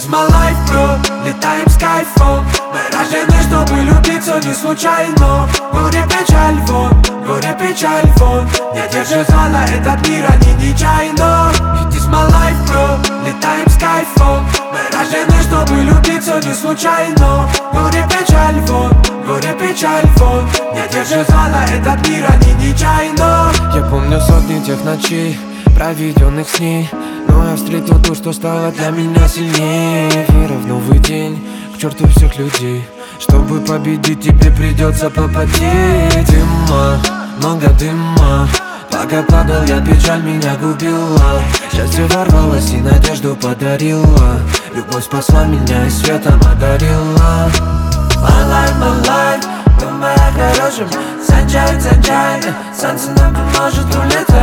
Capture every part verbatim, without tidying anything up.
my life, bro, летаем с кайфом. Мы рождены, чтобы любиться не случайно. Горе, печаль, вон, горе, печаль, вон. Не держи зла на этот мир, они нечаянно. It is my life, bro, летаем с кайфом. Мы рождены, чтобы любиться не случайно. Горе, печаль, вон, горе, печаль, вон. Не держи зла на этот мир, они нечаянно. Я помню сотни тех ночей, проведенных с ней, но я встретил то, что стало для меня сильнее. Вера в новый день, к черту всех людей. Чтобы победить, тебе придется попотеть. Дыма, много дыма. Пока падал я, печаль меня губила. Счастье ворвалось и надежду подарила. Любовь спасла меня и светом одарила. My life, my life, думай о хорошем. Санчай, санчай, солнце нам поможет. Улетай,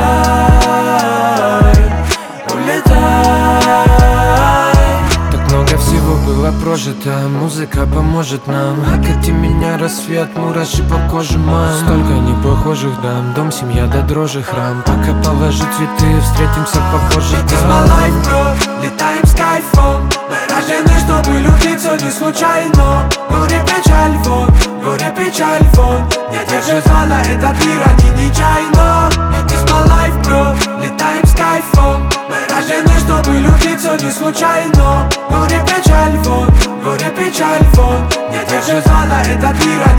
улетай. Так много всего было прожито, музыка поможет нам. Окати меня, рассвет, мураши по коже мам. Столько непохожих дам, дом, семья до дрожи, храм. Пока положи цветы, встретимся попозже. It is my life, bro, летаем с кайфом. Мы рождены, чтобы любиться не случайно. Горе, печаль, вон, горе, печаль, вон. Не держи зла на этот мир, они нечаянно. It is my life, bro, летаем с кайфом. Мы рождены, чтобы любиться не случайно. Горе, печаль, вон, горе, печаль, вон. Не держи зла на этот мир,